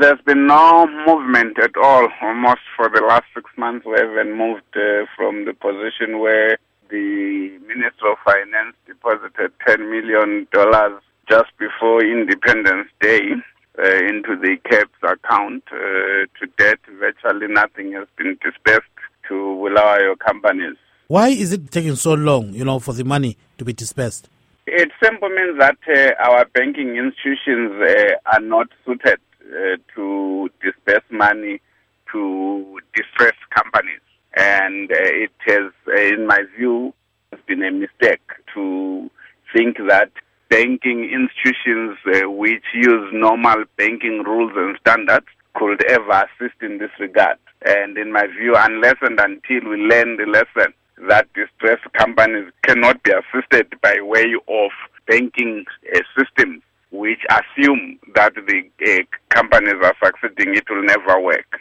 There's been no movement at all. Almost for the last 6 months, we haven't moved from the position where the Minister of Finance deposited $10 million just before Independence Day into the CAPS account. To date, virtually nothing has been dispersed to Bulawayo companies. Why is it taking so long, for the money to be dispersed? It simply means that our banking institutions are not suited to disperse money to distressed companies. And it has, in my view, been a mistake to think that banking institutions which use normal banking rules and standards could ever assist in this regard. And in my view, unless and until we learn the lesson that distressed companies cannot be assisted by way of banking systems which assume that the companies are succeeding, it will never work.